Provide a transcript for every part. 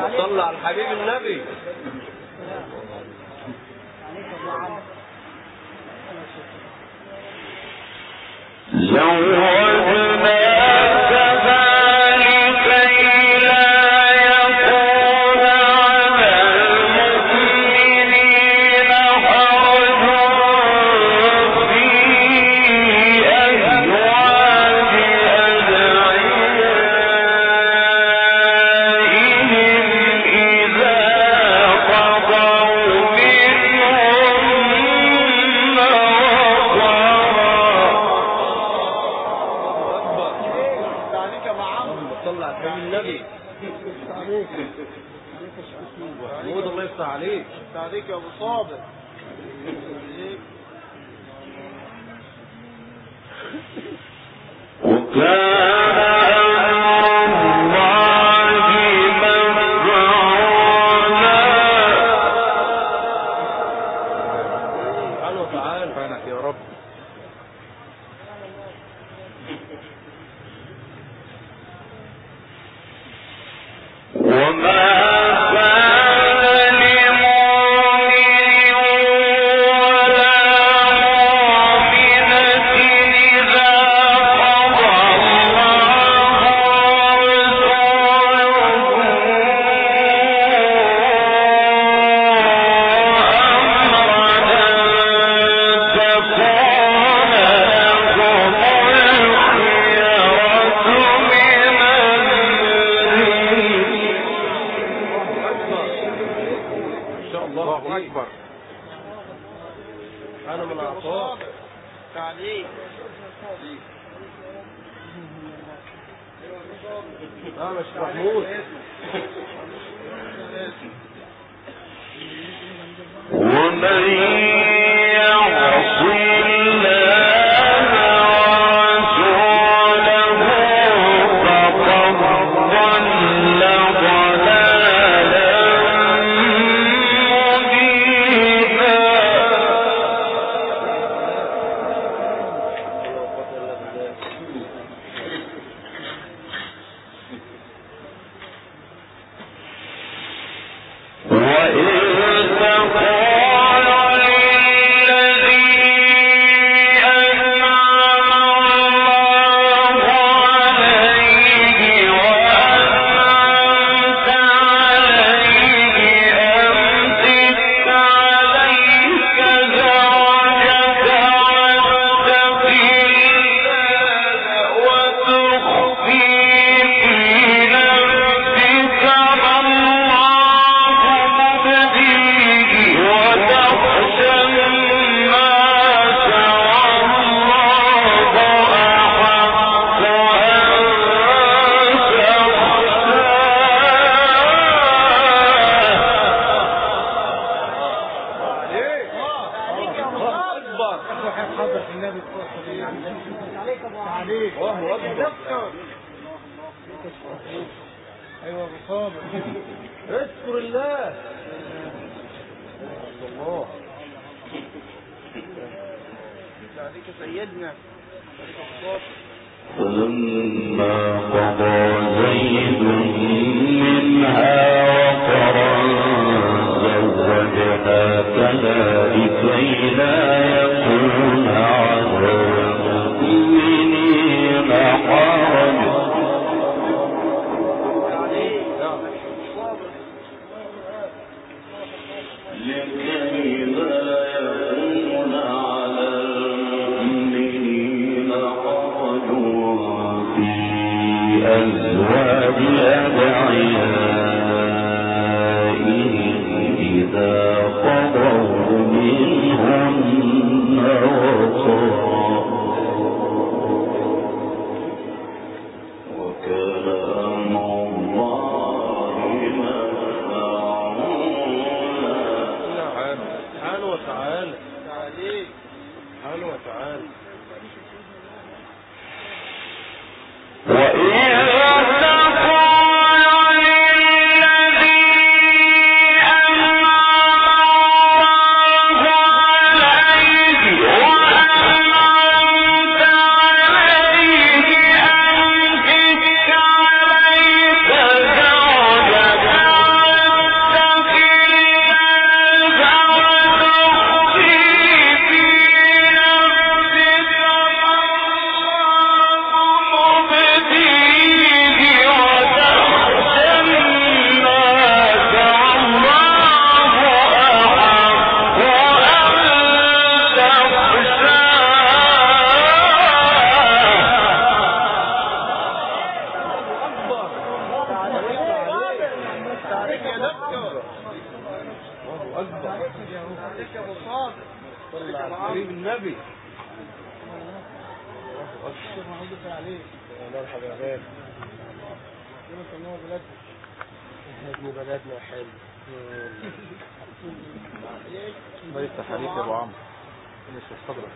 صلى على الحبيب النبي. عليك يا ابو صابر. اذكر الله. الله عليك سيدنا. فلما قضى زيد منها وطرا زوجناكها لكي لا يكون على المؤمنين حرج أزواج أدعيائهم إذا قضوا منهن وطرا وكان أمر الله مفعولا. سبحانه وتعالى سبحانه وتعالى. عليك يا دكتور. الله اكبر. عليك يا ابو صابر. صلى على حبيب النبي. الشيخ محمود يسأل عليك. مرحبا يا غالي. يوم سموه بلدنا. ابن بلدنا حلو. الله يفتح عليك يا ابو عمرو. لسه صدرك.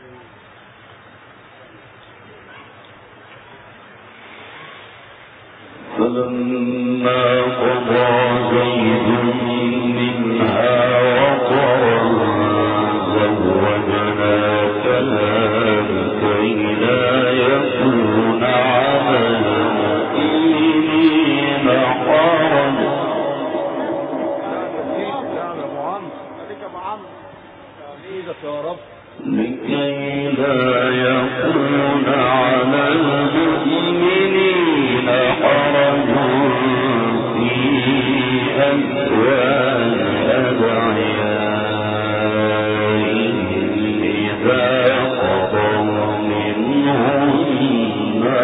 فلما قضى زيد منها وطرا زوجناكها لكي لا يكون على المؤمنين حرج. يا رب لكي لا يكون على المؤمنين حرج في أزواج أدعيائهم إذا قضوا منهن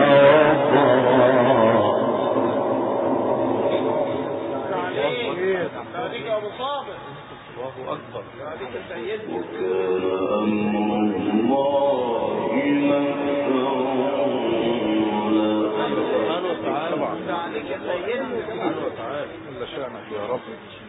وطرا. عليك يا ابو صابر. الله اكبر. عليك يا سيدنا. وكان أمر الله مفعولا. سبحانه وتعالى. عليك يا سيدنا. سبحانه وتعالى. كل شأنك يا رب.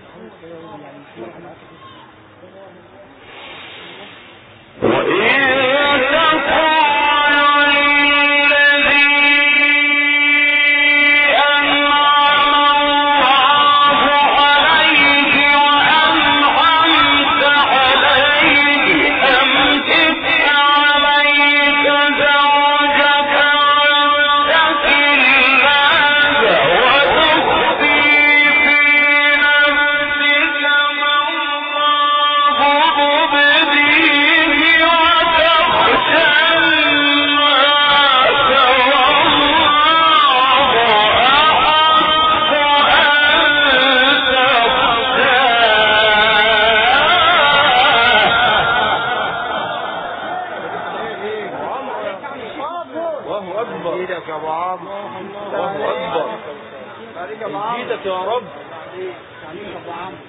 ايدك يا رب. عليك يا ابو عمرو.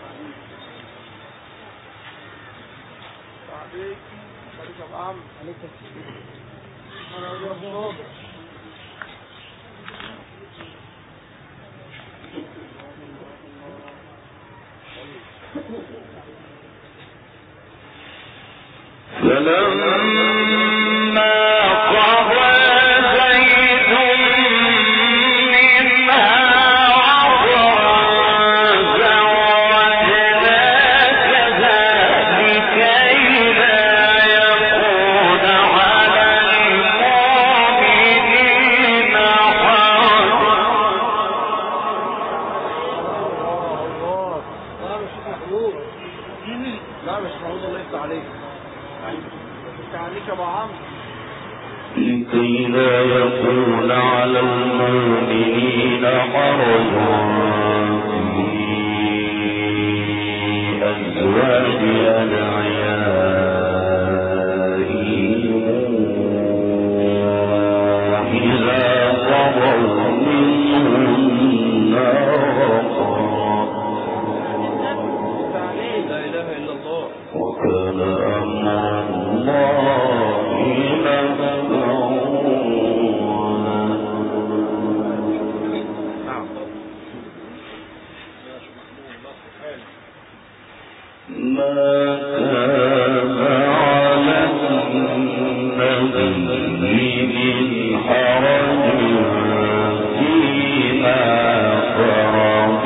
عليك يا ابو عمرو. عليك يا سيدنا. انا يا ابو صابر. فلما قضى زيد منها وطرا زوجناكها لكي لا يكون على المؤمنين حرج. لا مش محمود الله يفتح عليك. عليك يا ابو عمرو. لكي لا يكون على المؤمنين حرج في أزواج أدعيائهم إذا قضوا منهن وطرا. لا اله الا الله. وكان أمر الله مفعولا. ما كان على النبي من حرج فيما فرض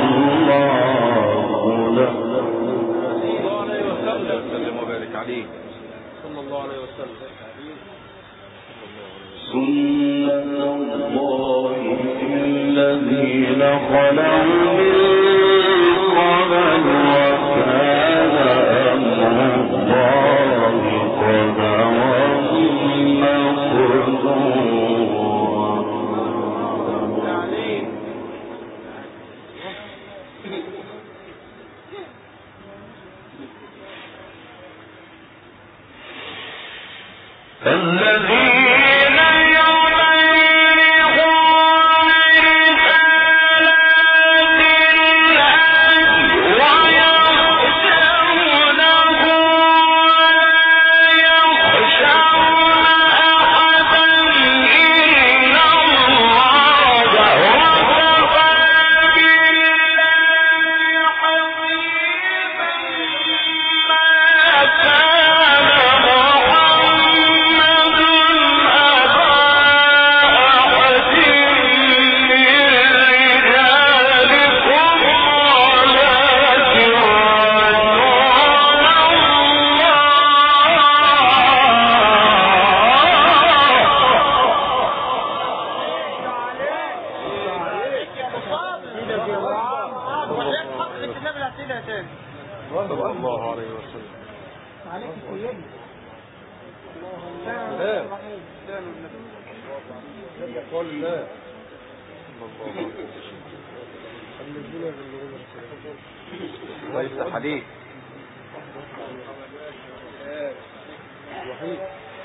الله له. صلى الله عليه وسلم وبارك عليه. صلى الله عليه وسلم. سنة الله في الذين خلوا من قبل وكان أمر الله قدرا مقدورا. الذين يبلغون رسالات الله وهيضحك في الكتاب الأسئلة تاني. صلى الله عليه وسلم. عليك سيدنا. لا يقول لا. ليس حديث وحيد.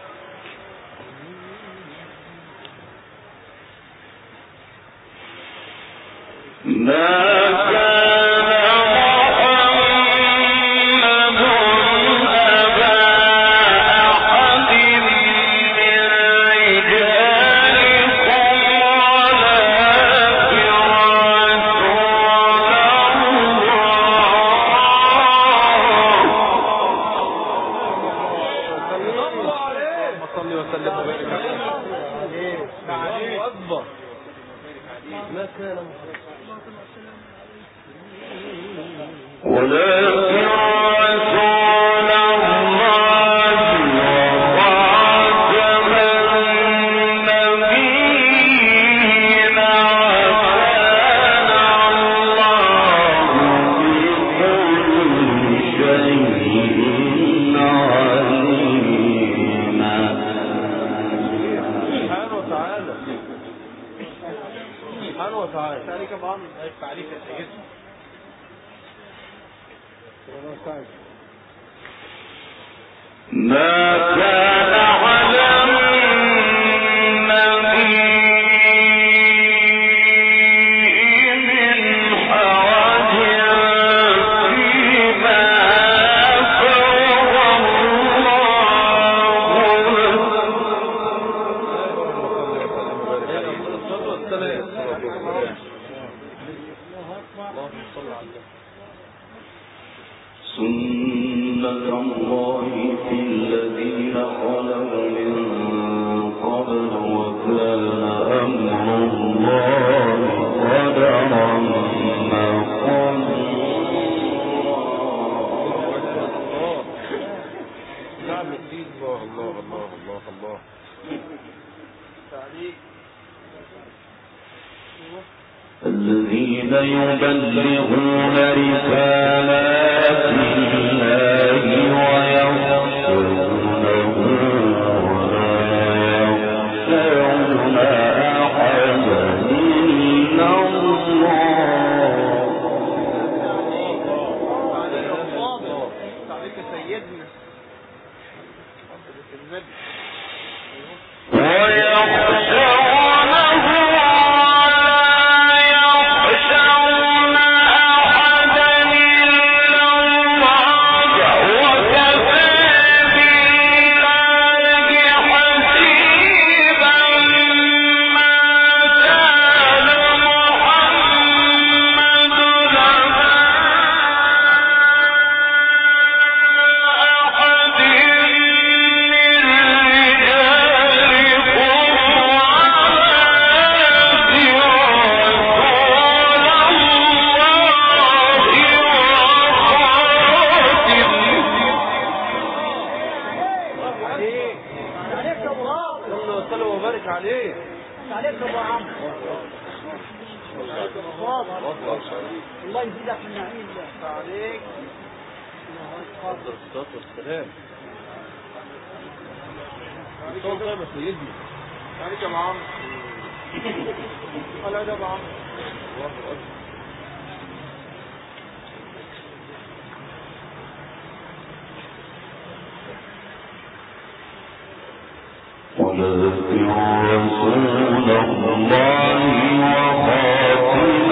الذين يبلغون رسالات الله ويخشونه ولا يخشون أحدا إلا الله. عليك سيدنا. الله يزيدك من نعيم الله عليك. الصلاة والسلام. الصلاة طيب يا سيدنا. عليك يا معام. قال هذا معام. الله أكبر. ونذكر رسول الله وخاتم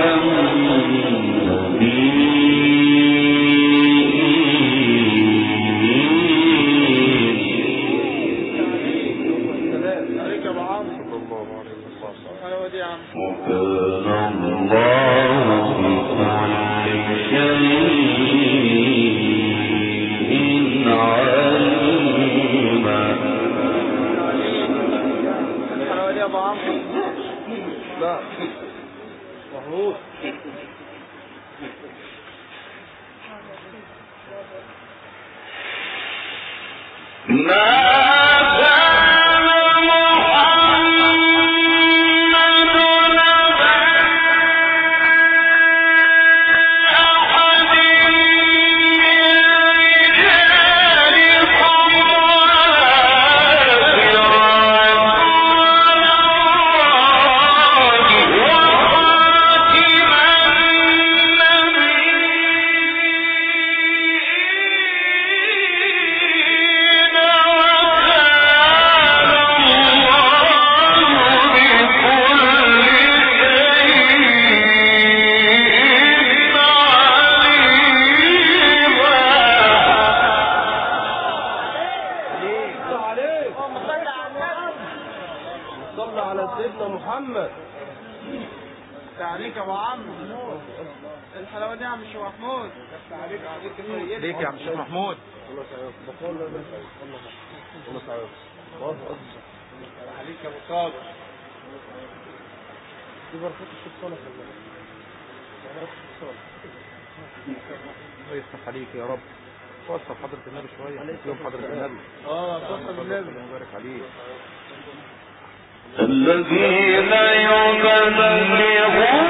النبيين. عليك يا معام. صلى الله عليه وسلم. أنا وديع. وكان الله بكل شيء عليما. يا ابو عمرو لا محمود الحلاوه دي يا عم الشيخ محمود؟ بس عليك ليك يا عم الشيخ محمود. الله يسعدك. الله عليك يا ابو صالح. دي بركه الشيخ صالح والله. بركه الشيخ صالح. الله يفتح عليك يا رب. وصف حضرة النبي شوية. يوم حضرة النبي. وصف النبي. مبارك عليك. الذين يبلغون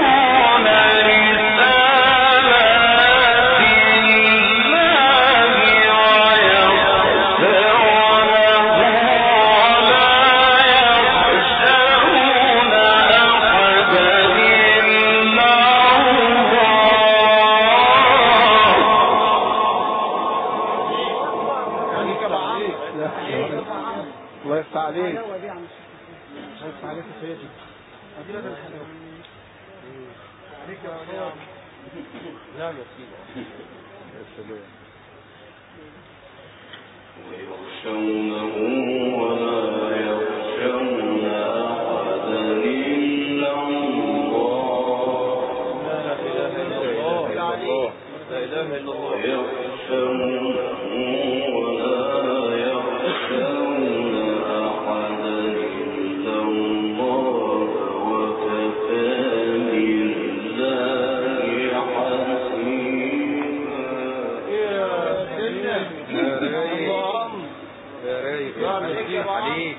الله يفتح عليك. بس عليك يا سيدي. أدلة الحلاوة. عليك يا رب. نعم يا سيدي. يا سلام. ويخشونه ولا يخشون أحدا إلا الله. لا إله إلا الله. لا إله إلا الله. ويخشونه ولا يخشون أحدا إلا الله وكفى بالله حسيبا. يا سيدنا. يا رايق يا عليك عليك.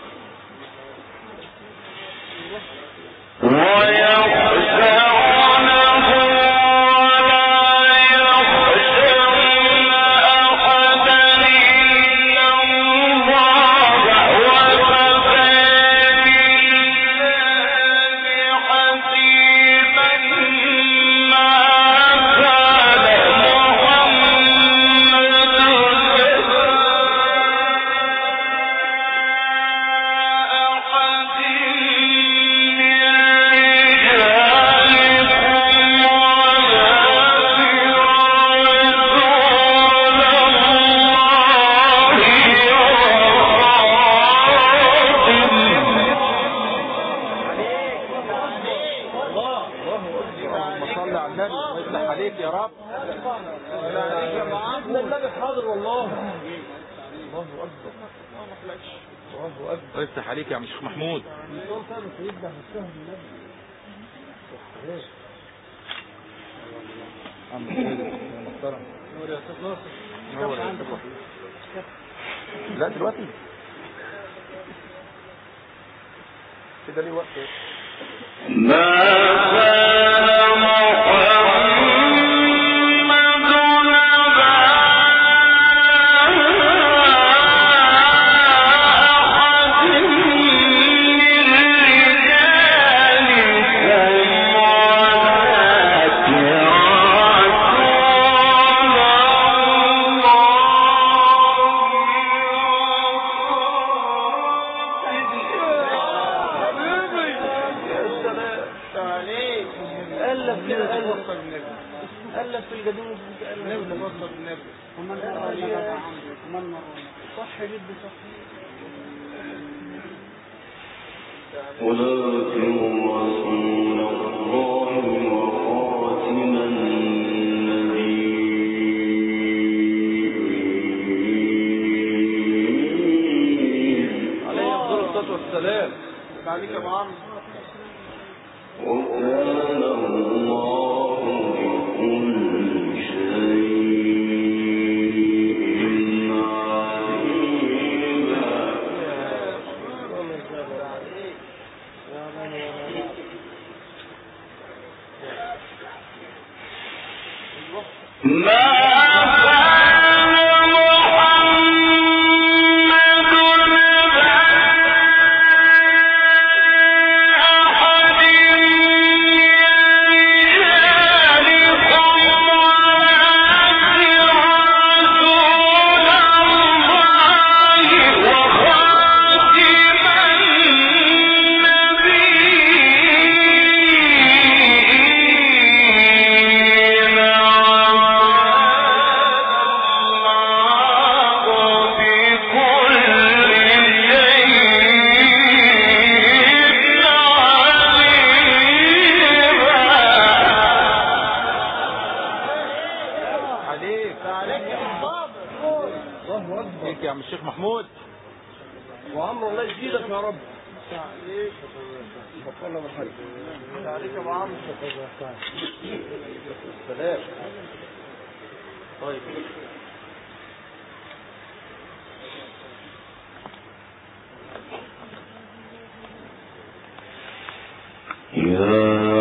افتح عليك يا عم الشيخ محمود. لا دلوقتي كده ليه وقت. ألف في الجدود ألف وصل النبي ومن صح جدا صح. ولكن رسول الله وخاتم النبيين عليه الصلاة والسلام. عليك يا معاذ. وكان الله بكل شيء فيك يا عم الشيخ محمود. وعمرو الله يزيدك يا رب. عليك بطلنا من حاجة. عليك يا ابو عمرو. سلام. طيب يا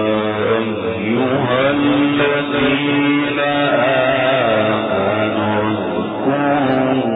أيها الذين آمنوا اذكروا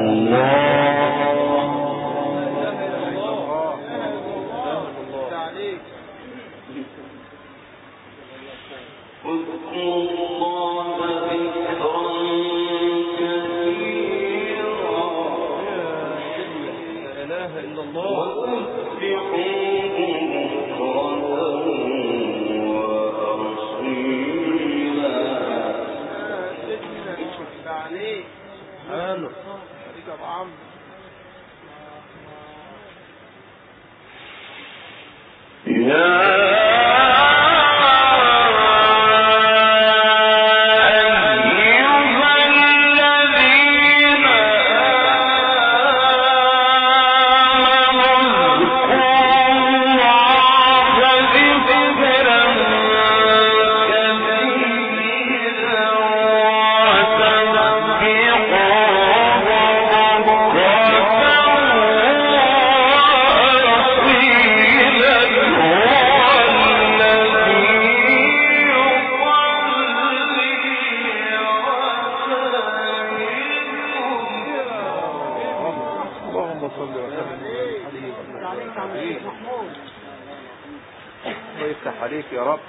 عليك يا رب.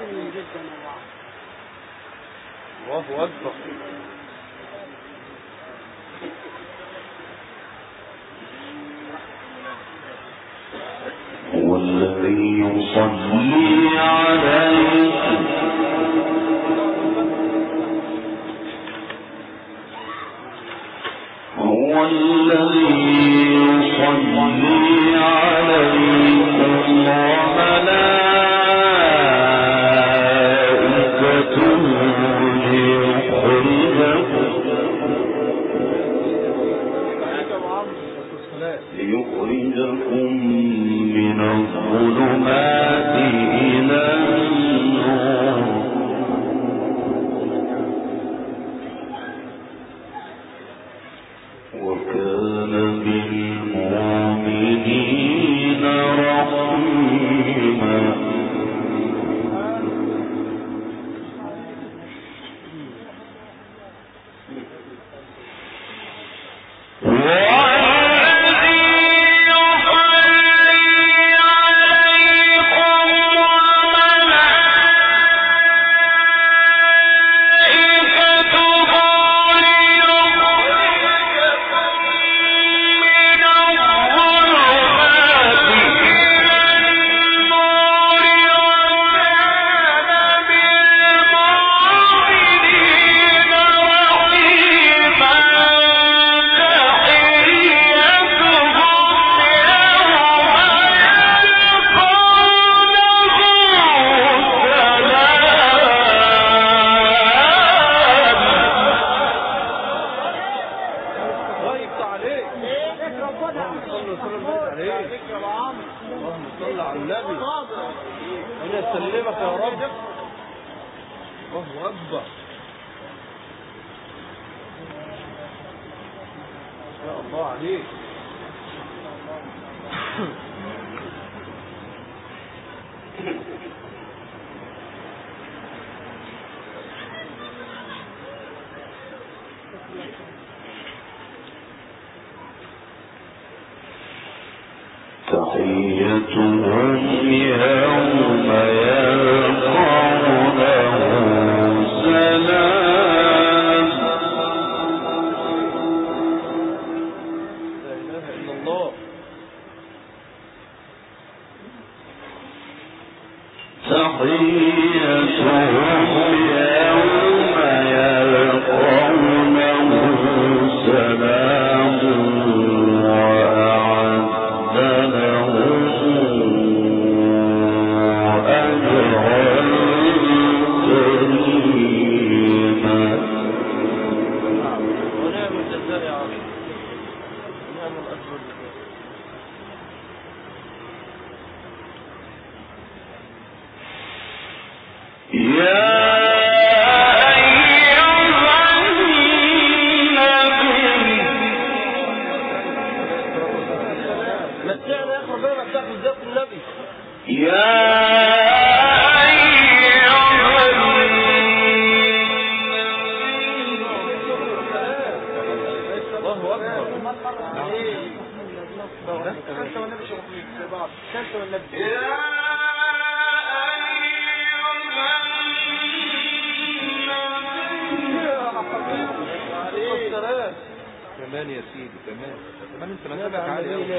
الله أكبر. هو الذي يصلي عليكم هو الذي يصلي عليكم ليخرجكم من الظلمات إلى النور وكان بالمؤمنين رحيما. تحيتهم يوم يلقونه سلام. لا إله إلا الله. تحيتهم يوم يلقونه سلام وأعد لهم أجرا كمان يا سيدي كمان انت مسابك عالي قوي.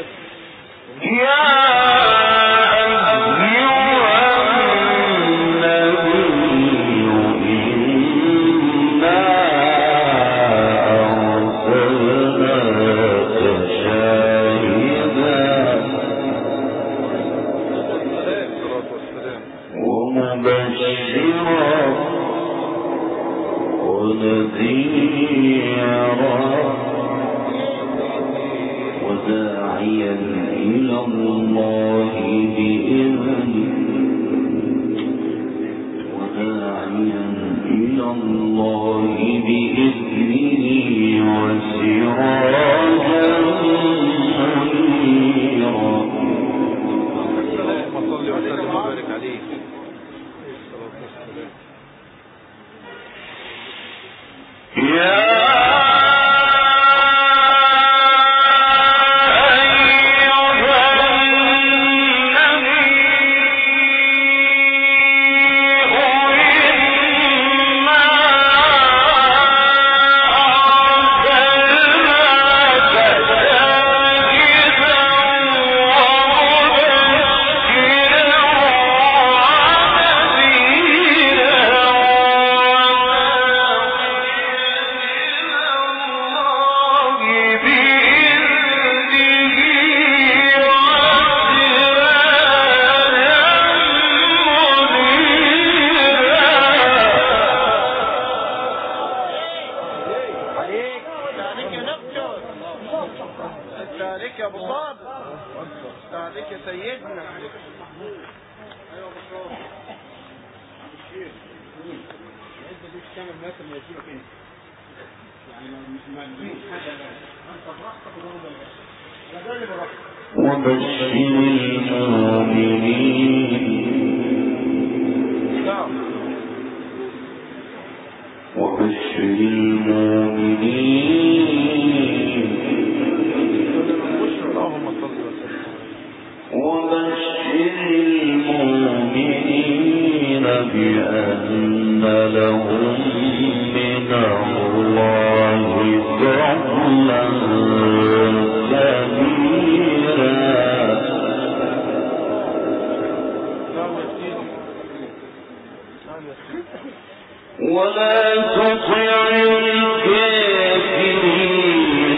وداعيا إلى الله بإذنه وسراجا منيرا. اللهم صل وسلم وبارك عليه. وبشر المؤمنين بأن لهم من الله فضلا ولا تطع الكافرين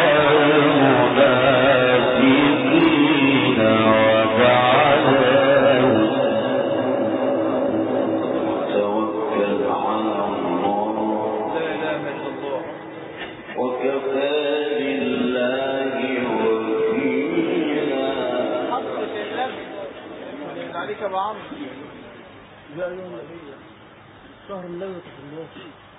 والمنافقين ودعهم وتوكل على الله لا إله إلا الله وكفى بالله وكيلا. عليك يا ابو عمرو يا ايها النبي شهر الليلة في الناس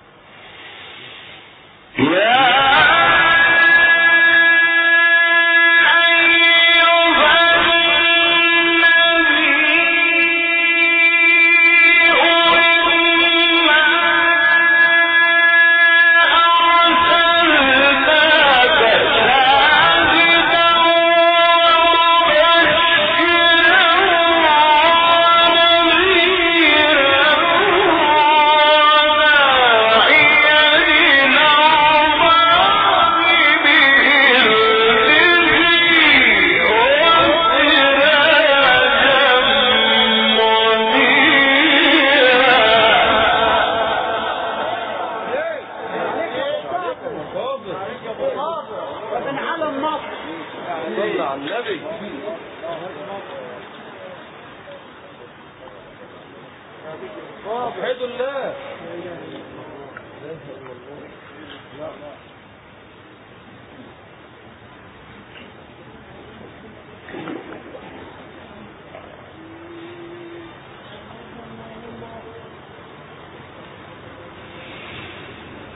وحيد الله.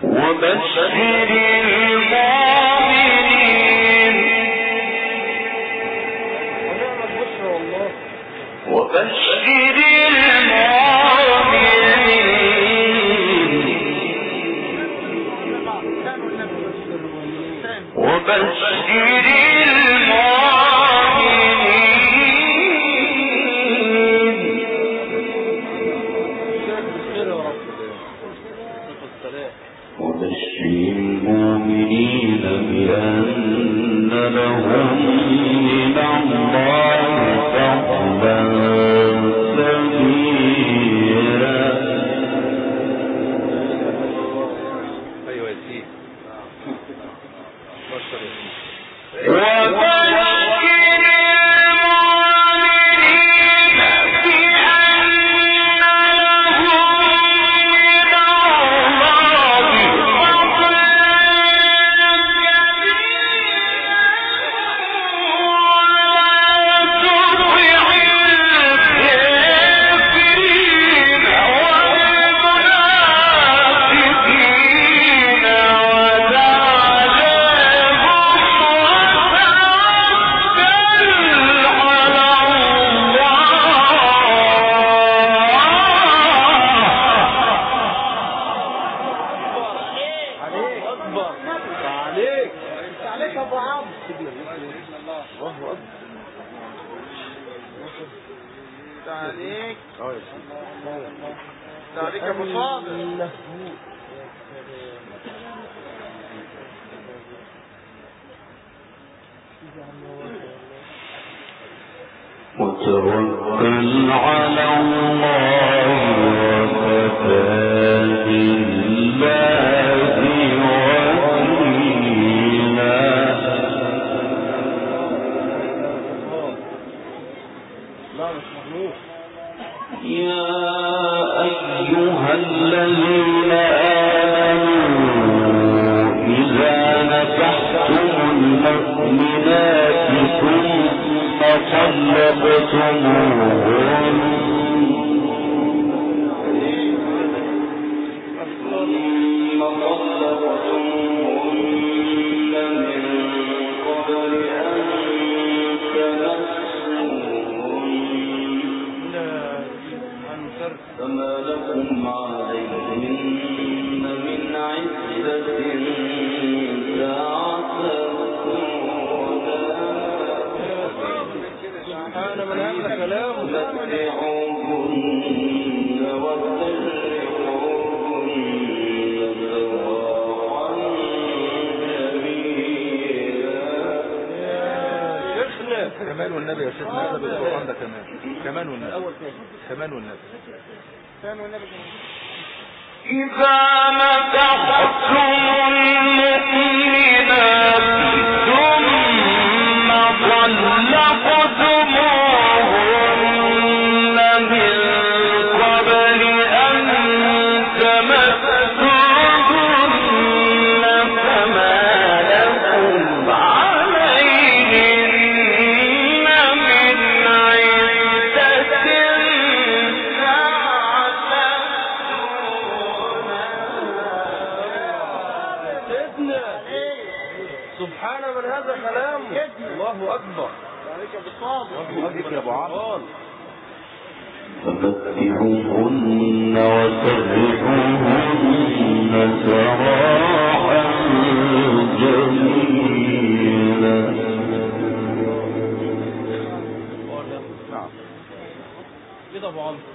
وتوكل على الله وكفى بالله وكيلا. يا أيها الذين آمنوا إذا نكحتم المؤمنات ثم طلقتموهن من قبل أن تمسوهن فما لكم عليهن من عدة كمان والنبي يا شيخنا هذا بالقرآن ده كمان والنبي إذا نكحتم المؤمنات ثم طلقتموهن من قبل أن تمسوهن فما لكم عليهن من عدة سبحان من هذا كلام. الله أكبر. الله أكبر يا أبو عمرو. فمتعوهن وسرحوهن سراحا جميلا. كده أبو عمرو.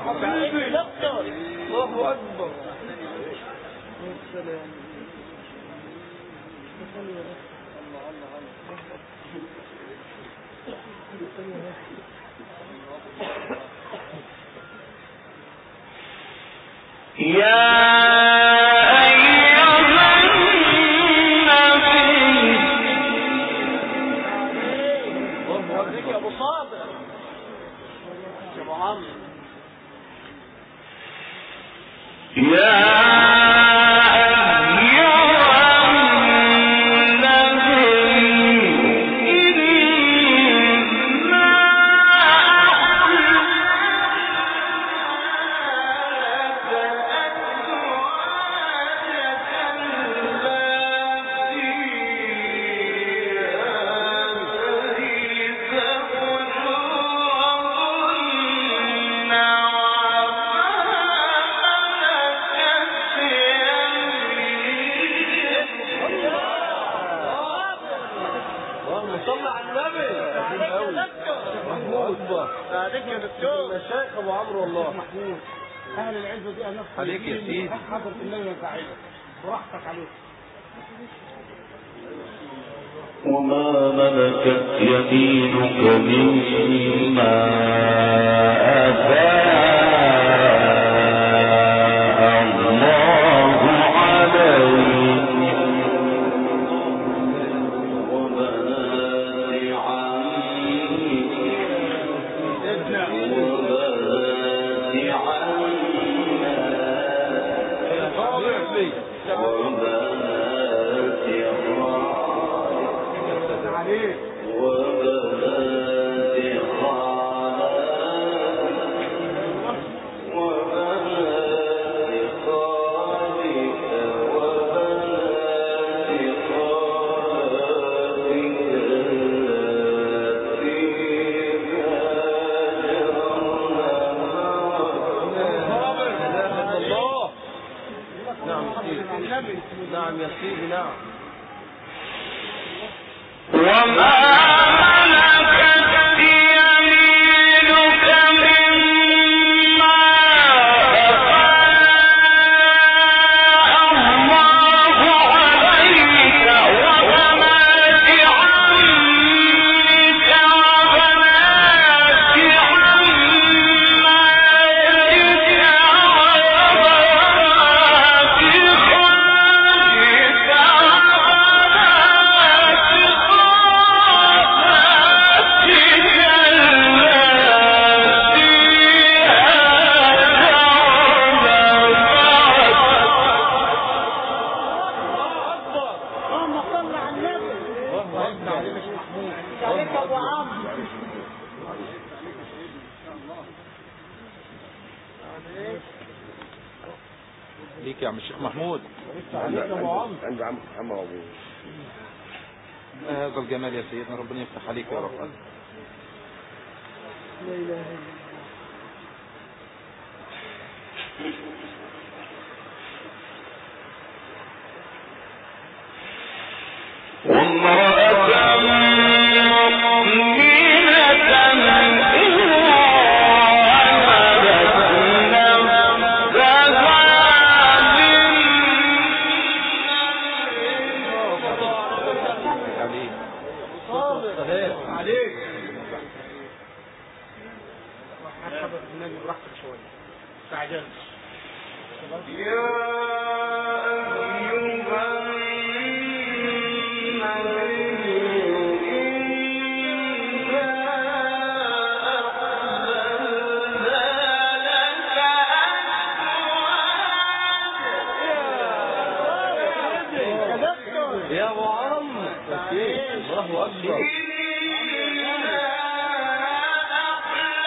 الله أكبر. السلام. أهل العزة دي أهل عليك يا سيدي. حضرة النبي وسعيد براحتك عليك. وما ملكت يمينك مما أفاء الله عليك وبنات عمك نعم يا سيدي نعم. وما ملكت يمينك مما أفاء الله عليك وبنات عمك وبنات ليك يا عم الشيخ محمود. عند عم ابو. هذا الجمال يا سيدنا، ربنا يفتح عليك يا رب. لا اله الا الله. يا ابو عم الله اكبر.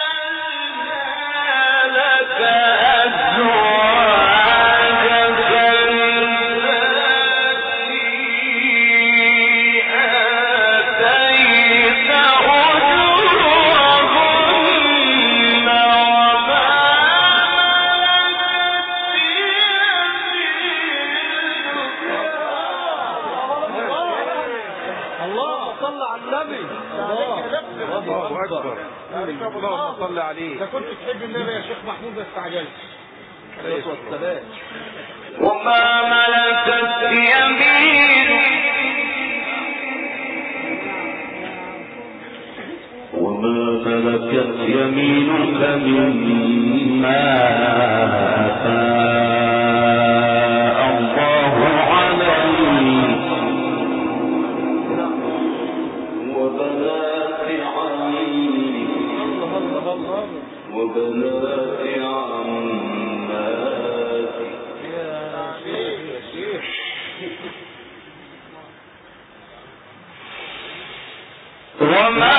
لك أزواجك كنت تحب النبي يا شيخ محمود ما استعجلش. عليه الصلاة والسلام. وما ملكت يمينك مما أفاء الله عليك وبنات عمك وبنات عماتك. يا شيخ وما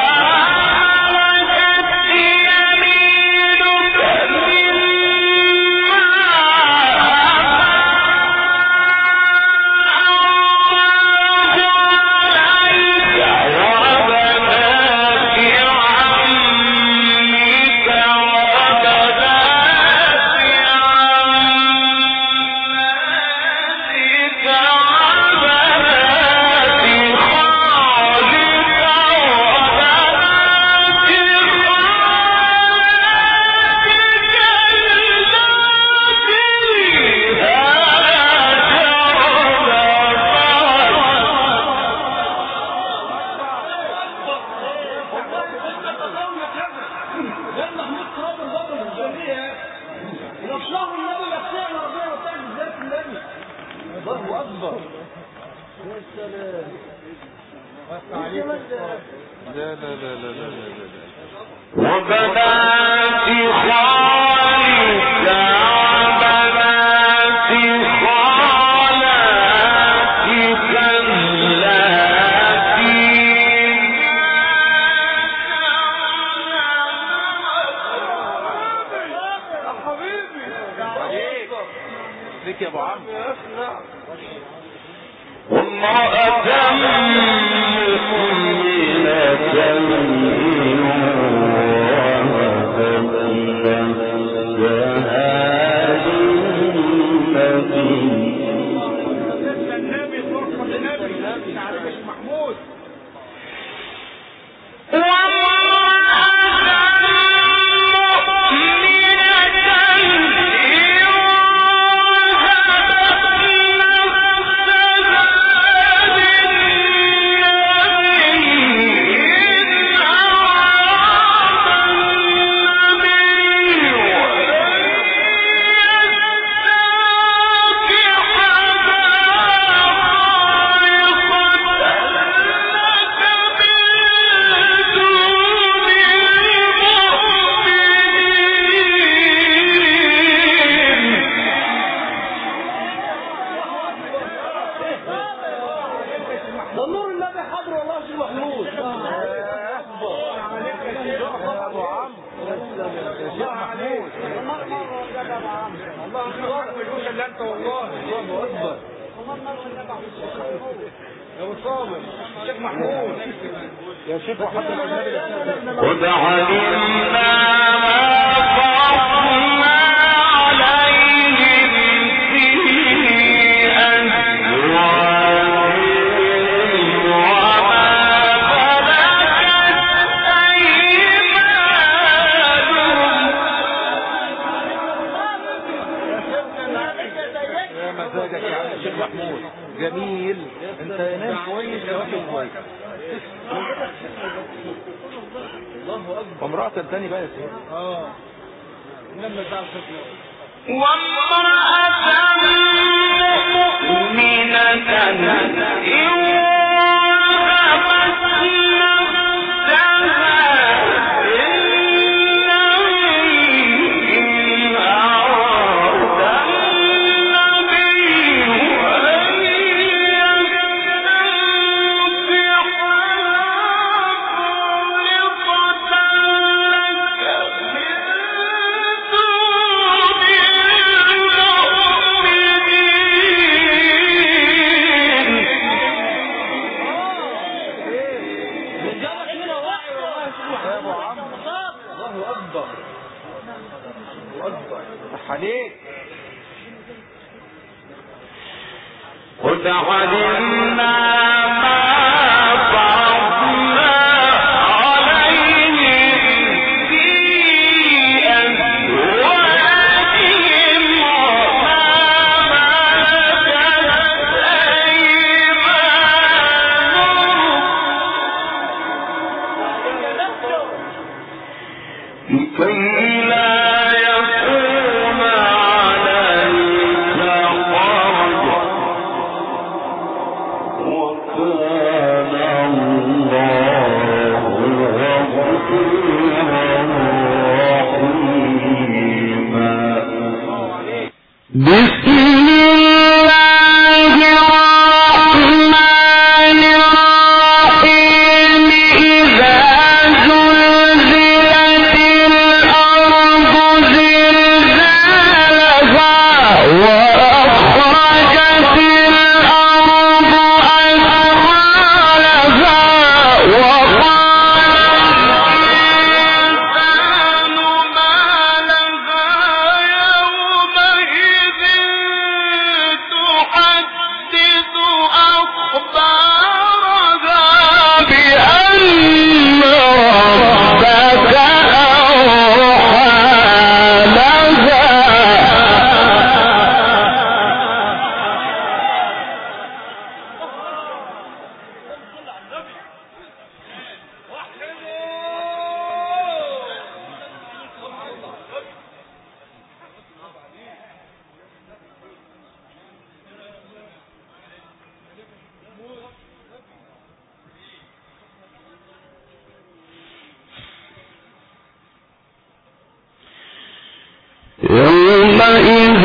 يومئذ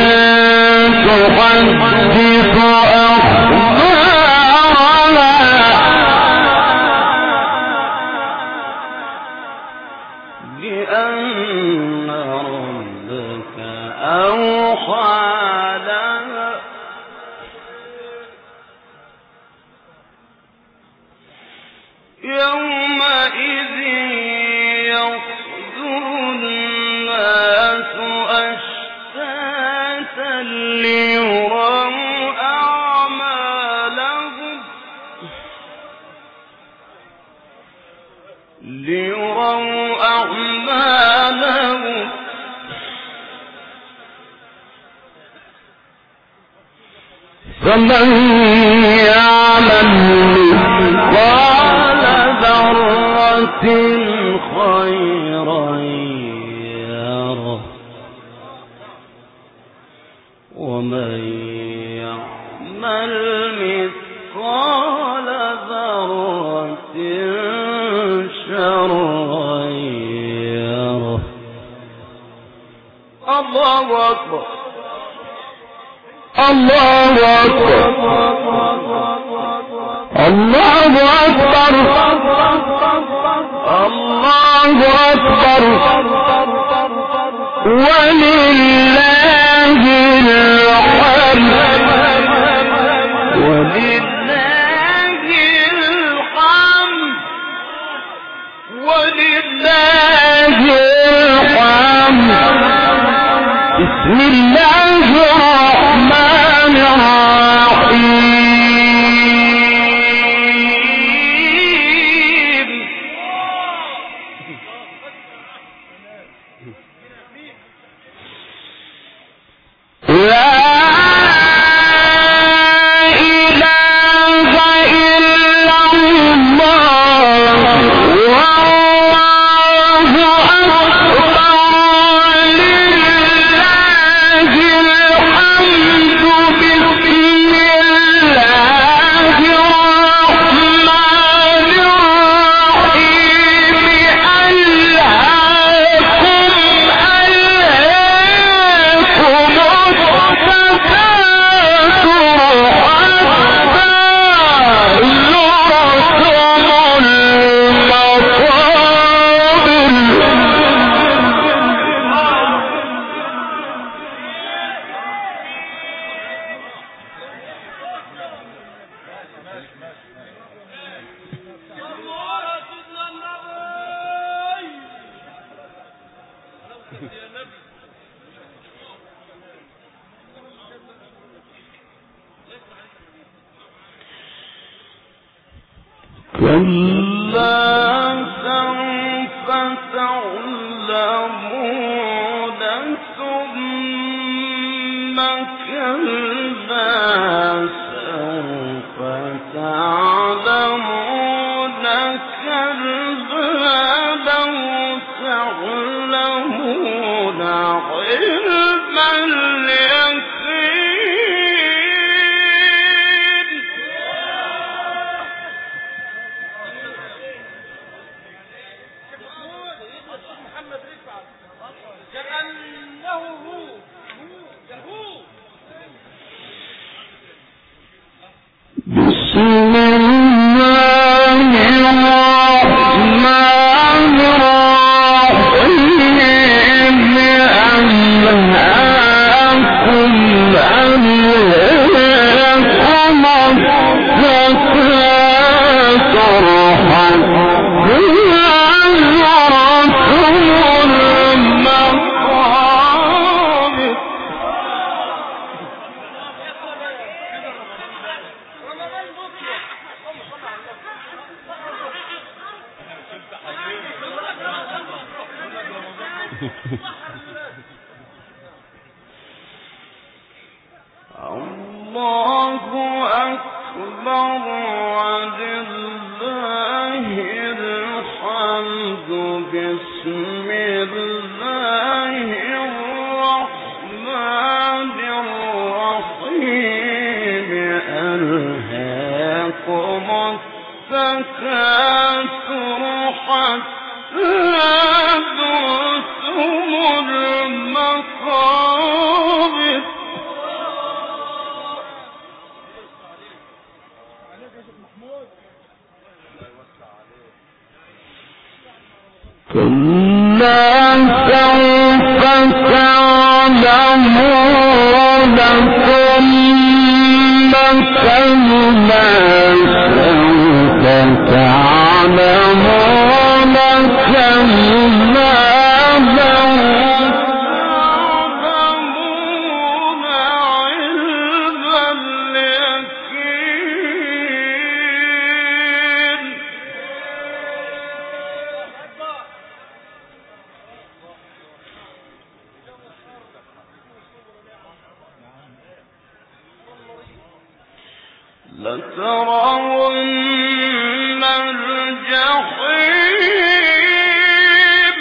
تحدث أخبارها بأن ربك أوحى لها يومئذ يصدر الناس أشتاتا ليروا أعمالهم فمن يعمل مثقال ذرة خيرا يره ومن يعمل مثقال ذرة شرا يره. الله أكبر الله أكبر الله أكبر الله أكبر ولله الحمد ولله الحمد ولله الحمد. بسم الله الرحمن الرحيم. لا إله إلا الله والله أكبر ولله الحمد. بسم الله الرحمن الرحيم. كلا سوف تعلمون ثم كلا سوف تعلمون كلا لو تعلمون علم اليقين. بسم الله الرحمن الرحيم. أنهاكم التكاثر حتى زرتم المقابر. الله أكبر ولله الحمد. بسم الله الرحمن الرحيم. ألهاكم التكاثر حتى زرتم المقابر. فسوف تعلمون ثم كلا سوف تعلمون كلا لترون الجحيم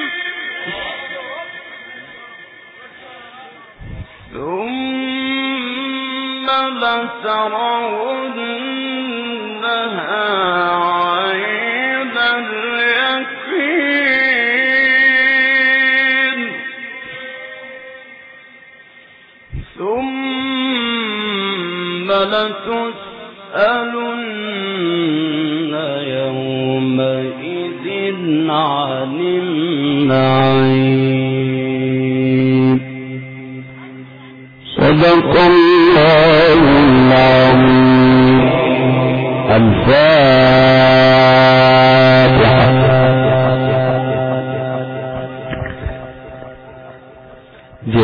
ثم لترونها عين اليقين ثم لتسألن يومئذ عن النعيم. صدق الله العظيم. الفاتحة.